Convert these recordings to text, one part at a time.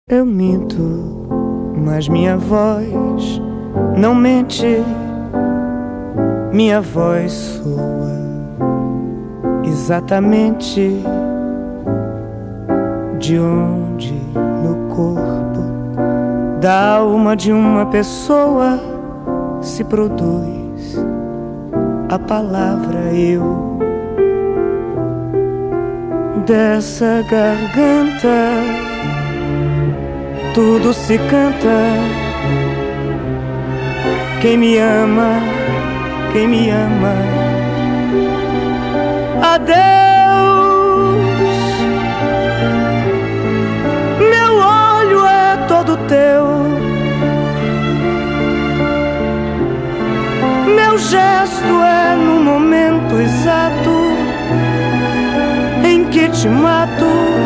Eu minto, mas minha voz não mente. Minha voz soa exatamente de onde no corpo da alma de uma pessoa se produz a palavra eu. Dessa garganta tudo se canta. Quem me ama, quem me ama. Adeus, meu olho é todo teu, meu gesto é no momento exato em que te mato.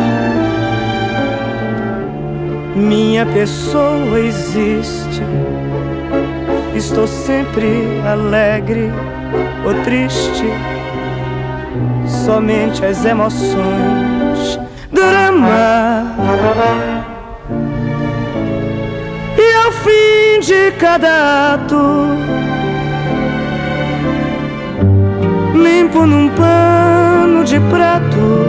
Minha pessoa existe. Estou sempre alegre ou triste. Somente as emoções. Drama. E ao fim de cada ato limpo num pano de prato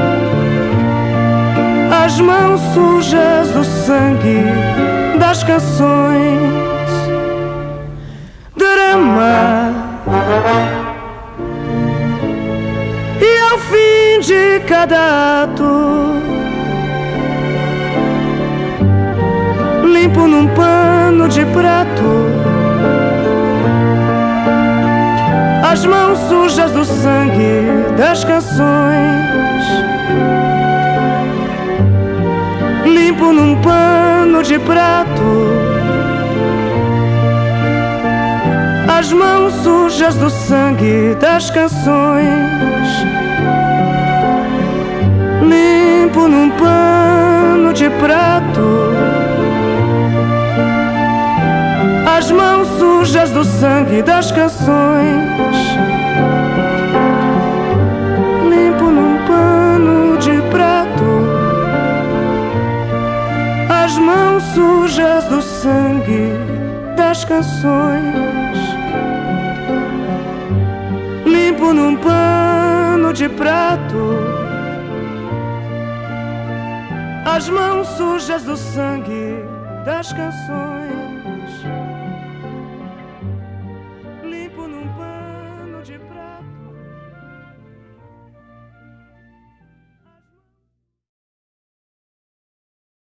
as mãos sujas do sangue das canções. Drama. E ao fim de cada ato limpo num pano de prato as mãos sujas do sangue das canções. Limpo num pano de prato as mãos sujas do sangue das canções. Limpo num pano de prato as mãos sujas do sangue das canções. Limpo num pano de prato as mãos sujas do sangue das canções. Limpo num pano de prato as mãos sujas do sangue das canções.